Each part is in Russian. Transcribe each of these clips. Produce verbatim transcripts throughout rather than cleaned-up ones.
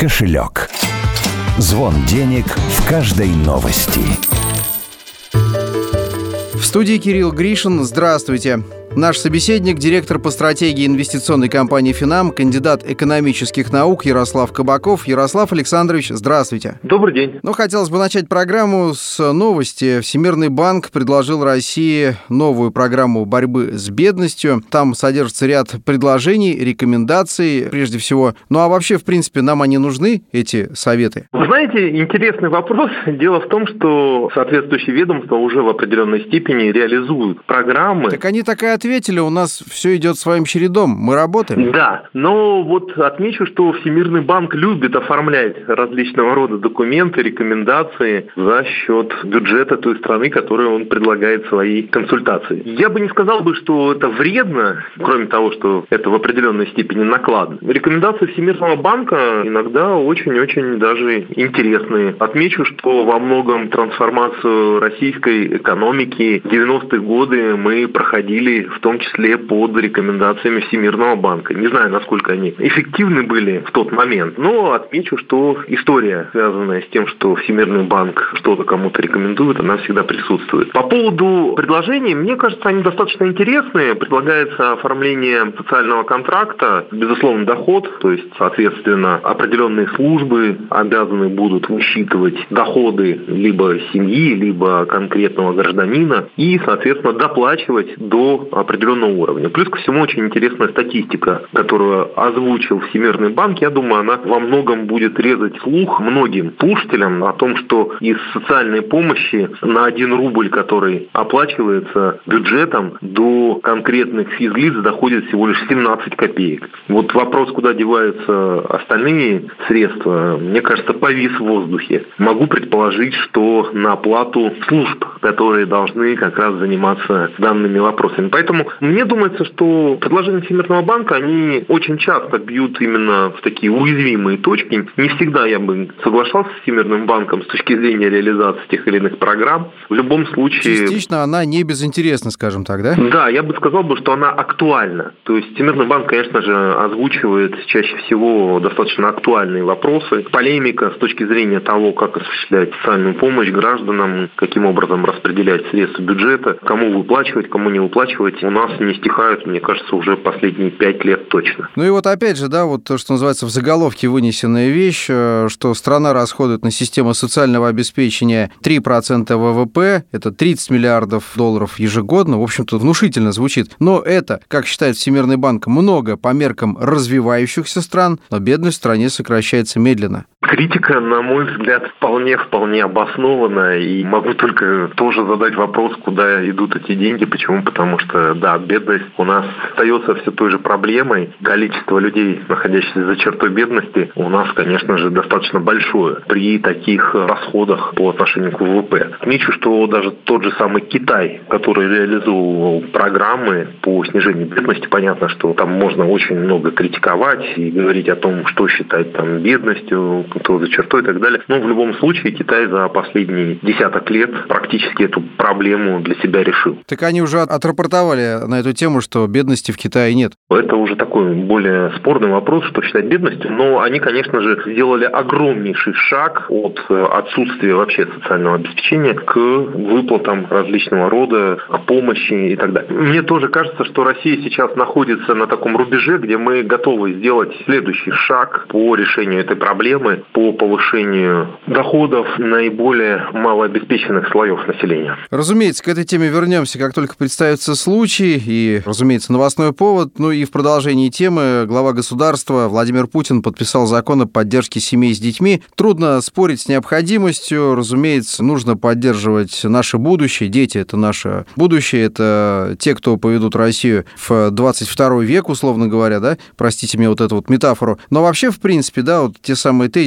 кошелек. Звон денег в каждой новости. В студии Кирилл Гришин. Здравствуйте. Наш собеседник, директор по стратегии инвестиционной компании «Финам», кандидат экономических наук Ярослав Кабаков. Ярослав Александрович, здравствуйте. Добрый день. Ну, хотелось бы начать программу с новости. Всемирный банк предложил России новую программу борьбы с бедностью. Там содержится ряд предложений, рекомендаций, прежде всего. Ну, а вообще, в принципе, нам они нужны, эти советы? Вы знаете, интересный вопрос. Дело в том, что соответствующие ведомства уже в определенной степени реализуют программы. Так они так и ответили, у нас все идет своим чередом, мы работаем. Да, но вот отмечу, что Всемирный банк любит оформлять различного рода документы, рекомендации за счет бюджета той страны, которой он предлагает свои консультации. Я бы не сказал бы, что это вредно, кроме того, что это в определенной степени накладно. Рекомендации Всемирного банка иногда очень-очень даже интересные. Отмечу, что во многом трансформацию российской экономики в девяностые годы мы проходили в том числе под рекомендациями Всемирного банка. Не знаю, насколько они эффективны были в тот момент, но отмечу, что история, связанная с тем, что Всемирный банк что-то кому-то рекомендует, она всегда присутствует. По поводу предложений, мне кажется, они достаточно интересные. Предлагается оформление социального контракта, безусловно, доход, то есть, соответственно, определенные службы обязаны будут высчитывать доходы либо семьи, либо конкретного гражданина и, соответственно, доплачивать до определенного уровня. Плюс ко всему очень интересная статистика, которую озвучил Всемирный банк. Я думаю, она во многом будет резать слух многим слушателям о том, что из социальной помощи на один рубль, который оплачивается бюджетом, до конкретных физлиц доходит всего лишь семнадцать копеек. Вот вопрос, куда деваются остальные средства, мне кажется, повис в воздухе. Могу предположить, что на оплату служб, которые должны как раз заниматься данными вопросами. Поэтому мне думается, что предложения Всемирного банка, они очень часто бьют именно в такие уязвимые точки. Не всегда я бы соглашался с Всемирным банком с точки зрения реализации тех или иных программ. В любом случае... Частично она не безинтересна, скажем так, да? Да, я бы сказал, бы, что она актуальна. То есть Всемирный банк, конечно же, озвучивает чаще всего достаточно актуальные вопросы. Полемика с точки зрения того, как осуществлять социальную помощь гражданам, каким образом распределять средства бюджета, кому выплачивать, кому не выплачивать, у нас не стихают, мне кажется, уже последние пять лет точно. Ну и вот опять же, да, вот то, что называется в заголовке вынесенная вещь, что страна расходует на систему социального обеспечения три процента ВВП, это тридцать миллиардов долларов ежегодно, в общем-то, внушительно звучит. Но это, как считает Всемирный банк, много по меркам развивающихся стран, но бедность в стране сокращается медленно. Критика, на мой взгляд, вполне-вполне обоснована, и могу только тоже задать вопрос, куда идут эти деньги. Почему? Потому что, да, бедность у нас остается все той же проблемой. Количество людей, находящихся за чертой бедности, у нас, конечно же, достаточно большое при таких расходах по отношению к ВВП. Отмечу, что даже тот же самый Китай, который реализовывал программы по снижению бедности, понятно, что там можно очень много критиковать и говорить о том, что считать там бедностью, кто за чертой и так далее. Но в любом случае Китай за последние десяток лет практически эту проблему для себя решил. Так они уже отрапортовали на эту тему, что бедности в Китае нет. Это уже такой более спорный вопрос, что считать бедностью. Но они, конечно же, сделали огромнейший шаг от отсутствия вообще социального обеспечения к выплатам различного рода, к помощи и так далее. Мне тоже кажется, что Россия сейчас находится на таком рубеже, где мы готовы сделать следующий шаг по решению этой проблемы, по повышению доходов наиболее малообеспеченных слоев населения. Разумеется, к этой теме вернемся, как только представится случай, и, разумеется, новостной повод. Ну и в продолжении темы глава государства Владимир Путин подписал закон о поддержке семей с детьми. Трудно спорить с необходимостью. Разумеется, нужно поддерживать наше будущее. Дети — это наше будущее, это те, кто поведут Россию в двадцать второй век, условно говоря, да? Простите мне вот эту вот метафору. Но вообще, в принципе, да, вот те самые тезисы,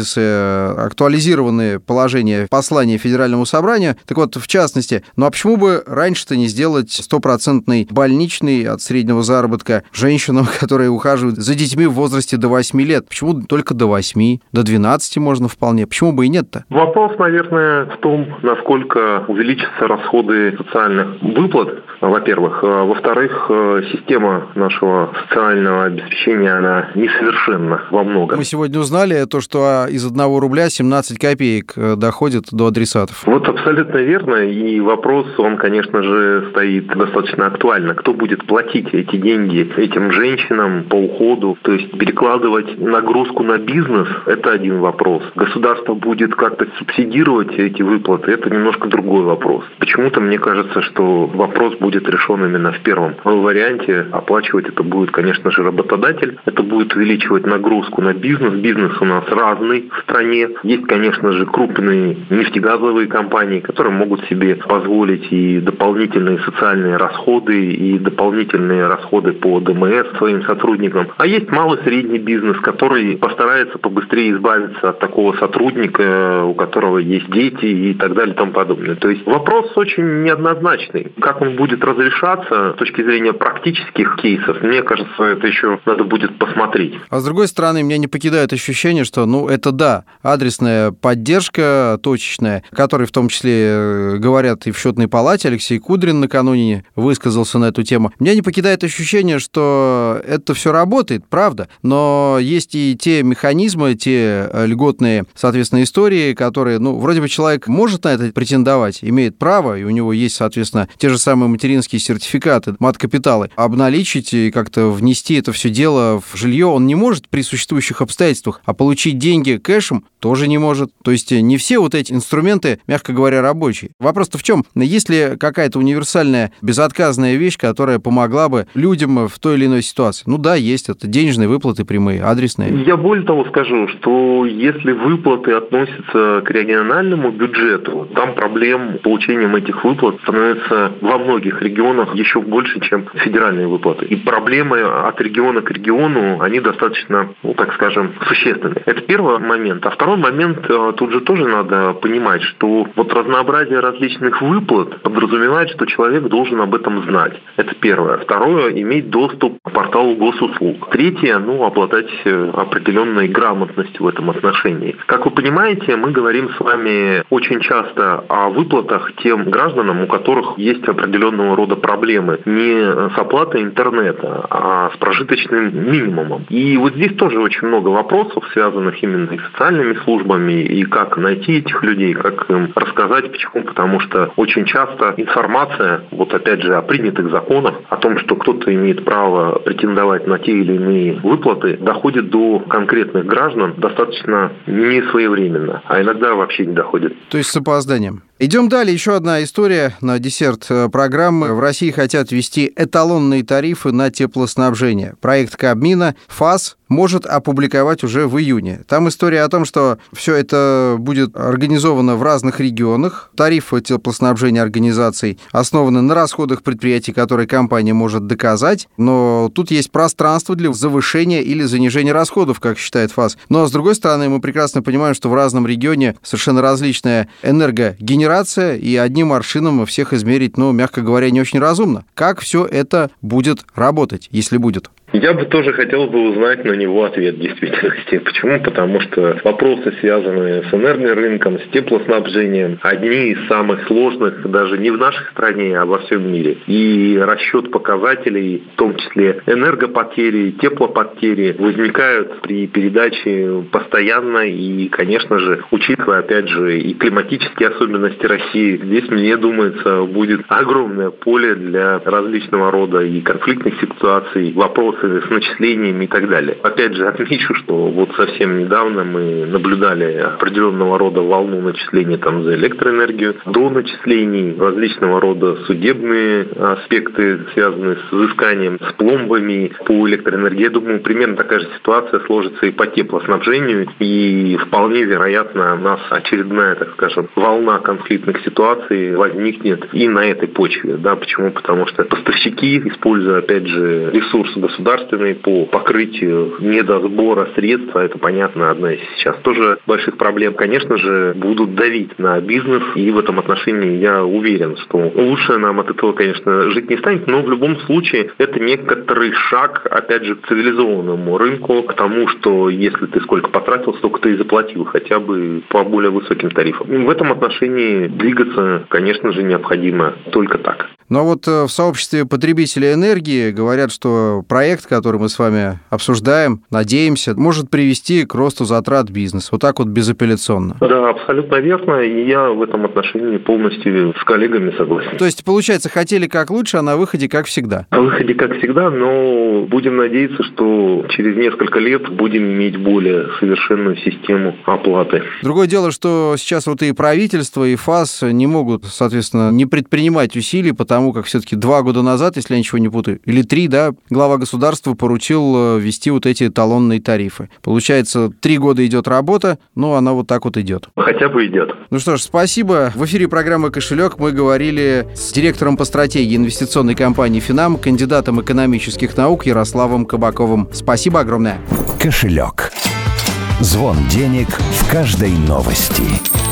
тезисы, актуализированные положения послания Федеральному собранию. Так вот, в частности, ну а почему бы раньше-то не сделать стопроцентный больничный от среднего заработка женщинам, которые ухаживают за детьми в возрасте до восьми лет? Почему только до восьми? До двенадцати можно вполне. Почему бы и нет-то? Вопрос, наверное, в том, насколько увеличатся расходы социальных выплат, во-первых. Во-вторых, система нашего социального обеспечения, она несовершенна во многом. Мы сегодня узнали то, что из одного рубля семнадцать копеек доходит до адресатов. Вот абсолютно верно. И вопрос, он, конечно же, стоит достаточно актуально. Кто будет платить эти деньги этим женщинам по уходу? То есть перекладывать нагрузку на бизнес – это один вопрос. Государство будет как-то субсидировать эти выплаты – это немножко другой вопрос. Почему-то мне кажется, что вопрос будет решен именно в первом варианте. Оплачивать это будет, конечно же, работодатель. Это будет увеличивать нагрузку на бизнес. Бизнес у нас разный в стране. Есть, конечно же, крупные нефтегазовые компании, которые могут себе позволить и дополнительные социальные расходы, и дополнительные расходы по ДМС своим сотрудникам. А есть малый и средний бизнес, который постарается побыстрее избавиться от такого сотрудника, у которого есть дети и так далее и тому подобное. То есть вопрос очень неоднозначный. Как он будет разрешаться с точки зрения практических кейсов, мне кажется, это еще надо будет посмотреть. А с другой стороны, меня не покидает ощущение, что, ну, это да, адресная поддержка точечная, о которой в том числе говорят и в счетной палате. Алексей Кудрин накануне высказался на эту тему. Меня не покидает ощущение, что это все работает, правда, но есть и те механизмы, те льготные, соответственно, истории, которые, ну, вроде бы человек может на это претендовать, имеет право, и у него есть, соответственно, те же самые материнские сертификаты, мат-капиталы. Обналичить и как-то внести это все дело в жилье он не может при существующих обстоятельствах, а получить деньги кэшем тоже не может. То есть не все вот эти инструменты, мягко говоря, рабочие. Вопрос-то в чем? Есть ли какая-то универсальная, безотказная вещь, которая помогла бы людям в той или иной ситуации? Ну да, есть. Это денежные выплаты прямые, адресные. Я более того скажу, что если выплаты относятся к региональному бюджету, там проблем с получением этих выплат становится во многих регионах еще больше, чем федеральные выплаты. И проблемы от региона к региону, они достаточно, ну, так скажем, существенны. Это первый момент. А второй момент, тут же тоже надо понимать, что вот разнообразие различных выплат подразумевает, что человек должен об этом знать. Это первое. Второе, иметь доступ к порталу госуслуг. Третье, ну, обладать определенной грамотностью в этом отношении. Как вы понимаете, мы говорим с вами очень часто о выплатах тем гражданам, у которых есть определенного рода проблемы. Не с оплатой интернета, а с прожиточным минимумом. И вот здесь тоже очень много вопросов, связанных именно и с социальными службами, и как найти этих людей, как им рассказать. Почему? Потому что очень часто информация, вот опять же, о принятых законах, о том, что кто-то имеет право претендовать на те или иные выплаты, доходит до конкретных граждан достаточно не своевременно, а иногда вообще не доходит. То есть с опозданием. Идем далее. Еще одна история на десерт программы. В России хотят ввести эталонные тарифы на теплоснабжение. Проект Кабмина ФАС может опубликовать уже в июне. Там история о том, что все это будет организовано в разных регионах. Тарифы теплоснабжения организаций основаны на расходах предприятий, которые компания может доказать, но тут есть пространство для завышения или занижения расходов, как считает ФАС. Но, с другой стороны, мы прекрасно понимаем, что в разном регионе совершенно различная энергогенерация, и одним аршином всех измерить, ну, мягко говоря, не очень разумно. Как все это будет работать, если будет? Я бы тоже хотел бы узнать на него ответ в действительности. Почему? Потому что вопросы, связанные с энергорынком, с теплоснабжением, одни из самых сложных даже не в нашей стране, а во всем мире. И расчет показателей, в том числе энергопотери, теплопотери, возникают при передаче постоянно и, конечно же, учитывая, опять же, и климатические особенности России, здесь, мне думается, будет огромное поле для различного рода и конфликтных ситуаций, вопросов с начислениями и так далее. Опять же, отмечу, что вот совсем недавно мы наблюдали определенного рода волну начислений там за электроэнергию, до начислений различного рода судебные аспекты, связанные с взысканием, с пломбами по электроэнергии. Я думаю, примерно такая же ситуация сложится и по теплоснабжению, и вполне вероятно, у нас очередная, так скажем, волна конфликтных ситуаций возникнет и на этой почве. Да, почему? Потому что поставщики, используя, опять же, ресурсы государства, государственные по покрытию недосбора средств, а это, понятно, одна из сейчас тоже больших проблем, конечно же, будут давить на бизнес, и в этом отношении я уверен, что лучше нам от этого, конечно, жить не станет, но в любом случае это некоторый шаг, опять же, к цивилизованному рынку, к тому, что если ты сколько потратил, столько ты и заплатил, хотя бы по более высоким тарифам. В этом отношении двигаться, конечно же, необходимо только так. Но вот в сообществе потребителей энергии говорят, что проект, который мы с вами обсуждаем, надеемся, может привести к росту затрат бизнеса. Вот так вот безапелляционно. Да, абсолютно верно. И я в этом отношении полностью с коллегами согласен. То есть, получается, хотели как лучше, а на выходе как всегда? На выходе как всегда, но будем надеяться, что через несколько лет будем иметь более совершенную систему оплаты. Другое дело, что сейчас вот и правительство, и ФАС не могут, соответственно, не предпринимать усилий, потому как все-таки два года назад, если я ничего не путаю, или три, да, глава государства поручил ввести вот эти эталонные тарифы. Получается, три года идет работа, но она вот так вот идет. Хотя бы идет. Ну что ж, спасибо. В эфире программы «Кошелек» мы говорили с директором по стратегии инвестиционной компании «Финам», кандидатом экономических наук Ярославом Кабаковым. Спасибо огромное. «Кошелек». Звон денег в каждой новости.